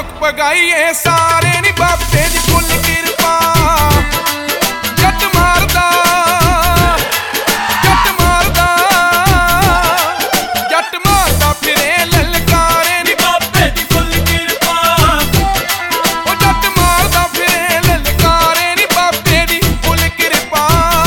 शौक पगाईए सारे नी बाबे दी फुल किरपा। जट मारदा फिरे ललकारे नी बाबे दी फुल किरपा। ओ जट मारदा फिरे ललकारे नी बाबे दी फुल किरपा।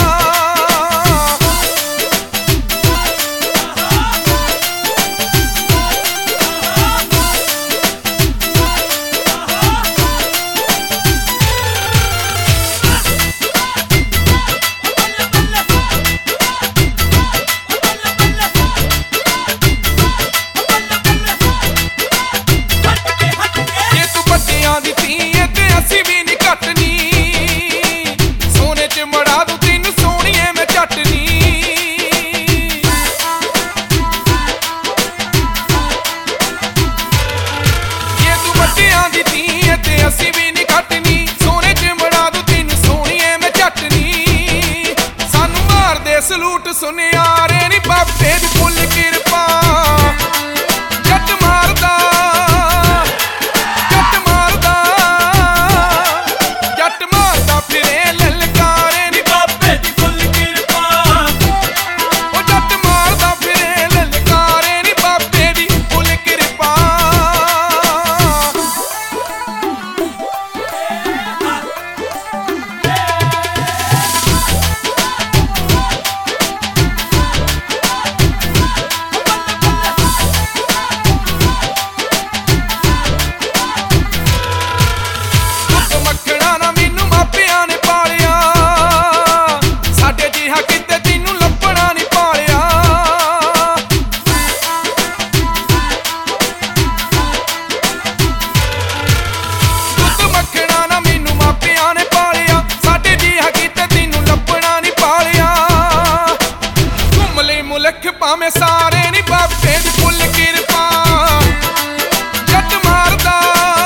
सलूट सुनियारे नी बाबे दी फुल किरपा। जट मारदा फिरे ललकारे नी बाबे दी फुल किरपा। ओ जट मारदा फिरे ललकारे नी बाबे दी फुल किरपा। मुल्क भावें सारे नी बाबे दी फुल किरपा। जट मारदा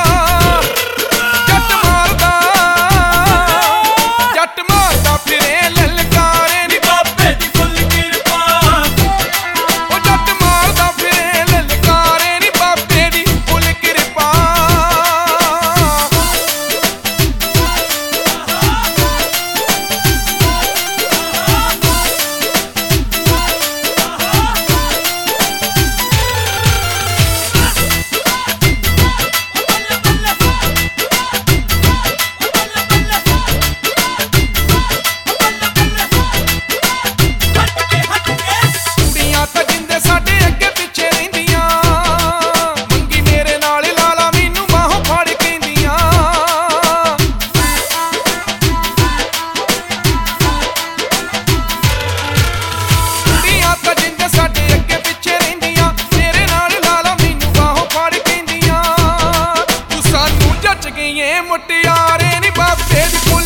फिरे ललकारे नी बाबे दी फुल किरपा। ओ जट मारदा फिरे ललकारे नी बाबे दी फुल किरपा। मुटियारे नी बाबे दी